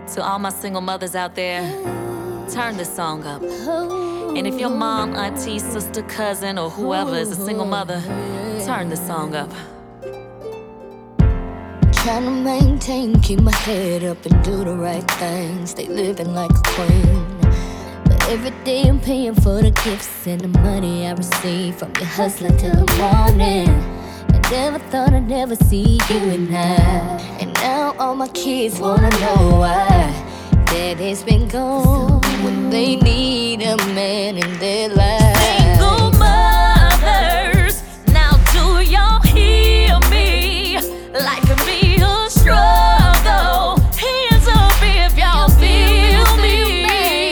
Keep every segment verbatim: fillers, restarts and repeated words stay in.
To all my single mothers out there, turn this song up. And if your mom, auntie, sister, cousin, or whoever is a single mother, turn this song up. Trying to maintain, keep my head up and do the right things. Stay living like a queen. But every day I'm paying for the gifts and the money I receive from your hustling till the morning. I never thought I'd never see you and I. And now all my kids wanna know why Daddy's been gone when they need a man in their life. Single mothers, now do y'all hear me? Life can be a struggle. Hands up if y'all feel me.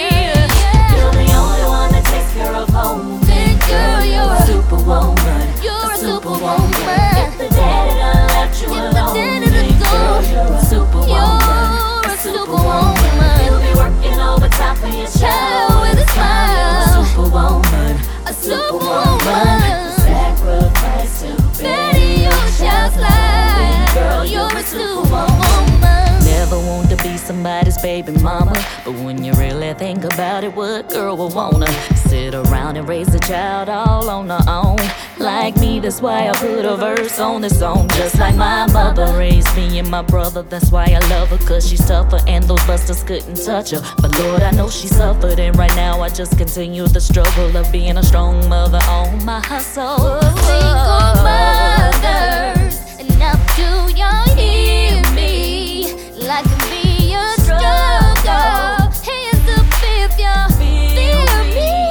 You're the only one that takes care of home. Big girl, you're a superwoman. You're a superwoman. If the daddy done left you alone, big girl, you're a superwoman. You're a superwoman. You'll be working overtime for your child with a smile. A superwoman, a superwoman. Sacrifice to Betty, your child's life. Girl, You're a superwoman. Never want to be somebody's baby mama, but when you really think about it, what girl would wanna sit around and raise a child all on her own? Like me, that's why I put a verse on this song. Just like my mother raised me and my brother, that's why I love her, cause she's tougher and those busters couldn't touch her. But Lord, I know she suffered, and right now I just continue the struggle of being a strong mother on my hustle. Single mothers, and now do y'all hear me? Like it be a struggle. Hands up if y'all feel me.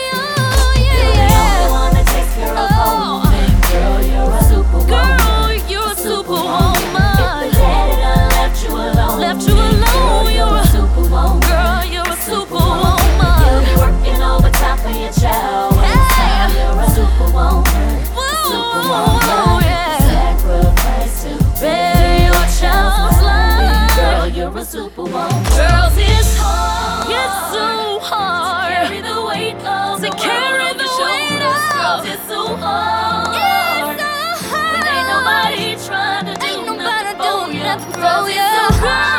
Oh You're the yeah. only one that takes care of home. Girl, you're a superwoman. Girl, you're a superwoman. If the daddy done left you alone, Left you alone, girl, you're you're a a superwoman. Girl, you're a You'll superwoman. be working overtime for your child. When it's time, you're a superwoman. Whoa, Superwoman. yeah. Sacrifice to Bear your child's life. Girl, you're a superwoman. Girls, it's hard. It's so hard. Carry the weight of To the carry world on the your weight shoulders. of- Girls, it's so hard. It's so hard. But ain't nobody trying to do Ain't nothing nobody for do you. nothing Girls, for it's you. so hard.